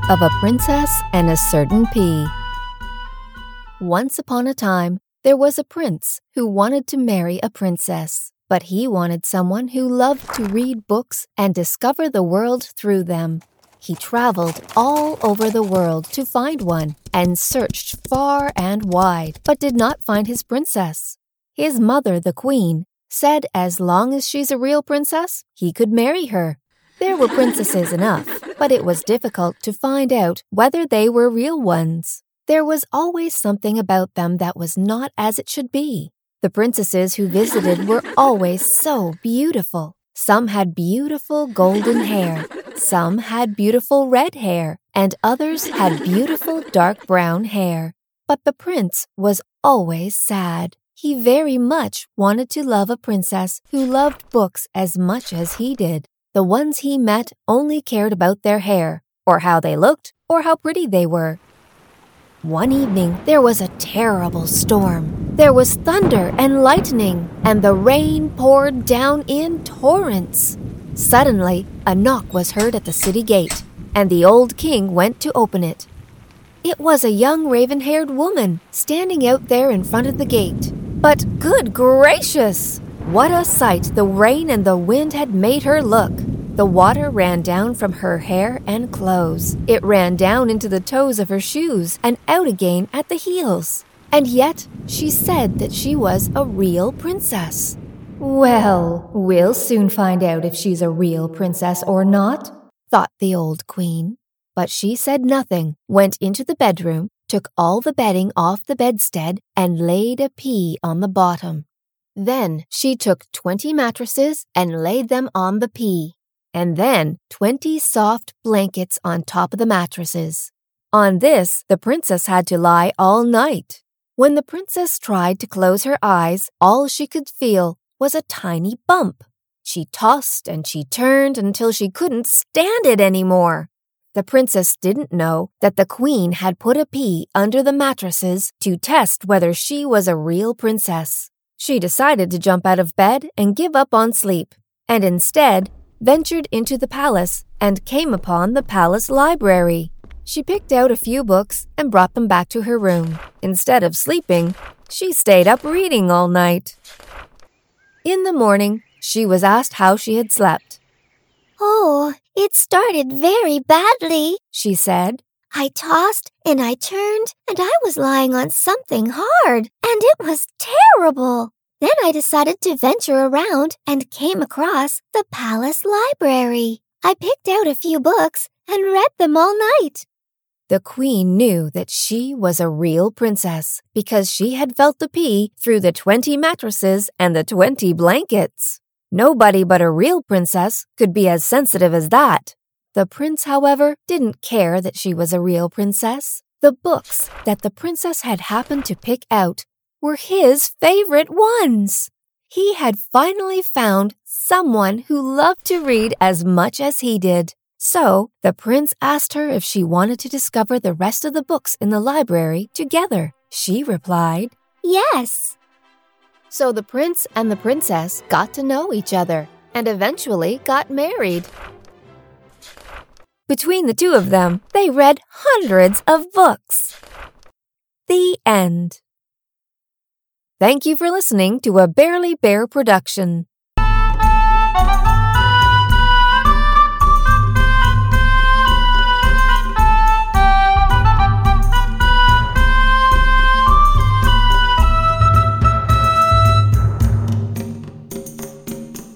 of a Princess and a Certain Pea. Once upon a time, there was a prince who wanted to marry a princess, but he wanted someone who loved to read books and discover the world through them. He traveled all over the world to find one and searched far and wide, but did not find his princess. His mother, the queen, said as long as she's a real princess, he could marry her. There were princesses enough, but it was difficult to find out whether they were real ones. There was always something about them that was not as it should be. The princesses who visited were always so beautiful. Some had beautiful golden hair, some had beautiful red hair, and others had beautiful dark brown hair. But the prince was always sad. He very much wanted to love a princess who loved books as much as he did. The ones he met only cared about their hair, or how they looked, or how pretty they were. One evening, there was a terrible storm. There was thunder and lightning, and the rain poured down in torrents. Suddenly, a knock was heard at the city gate, and the old king went to open it. It was a young raven-haired woman standing out there in front of the gate. But good gracious! What a sight the rain and the wind had made her look! The water ran down from her hair and clothes. It ran down into the toes of her shoes and out again at the heels. And yet she said that she was a real princess. Well, we'll soon find out if she's a real princess or not, thought the old queen. But she said nothing, went into the bedroom, took all the bedding off the bedstead, and laid a pea on the bottom. Then she took 20 mattresses and laid them on the pea, and then 20 soft blankets on top of the mattresses. On this, the princess had to lie all night. When the princess tried to close her eyes, all she could feel was a tiny bump. She tossed and she turned until she couldn't stand it anymore. The princess didn't know that the queen had put a pea under the mattresses to test whether she was a real princess. She decided to jump out of bed and give up on sleep, and instead ventured into the palace and came upon the palace library. She picked out a few books and brought them back to her room. Instead of sleeping, she stayed up reading all night. In the morning, she was asked how she had slept. "Oh, it started very badly," she said. "I tossed and I turned and I was lying on something hard and it was terrible. Then I decided to venture around and came across the palace library. I picked out a few books and read them all night." The queen knew that she was a real princess because she had felt the pea through the 20 mattresses and the 20 blankets. Nobody but a real princess could be as sensitive as that. The prince, however, didn't care that she was a real princess. The books that the princess had happened to pick out were his favorite ones. He had finally found someone who loved to read as much as he did. So the prince asked her if she wanted to discover the rest of the books in the library together. She replied, "Yes." So the prince and the princess got to know each other and eventually got married. Between the two of them, they read hundreds of books. The end. Thank you for listening to a Barely Bear production.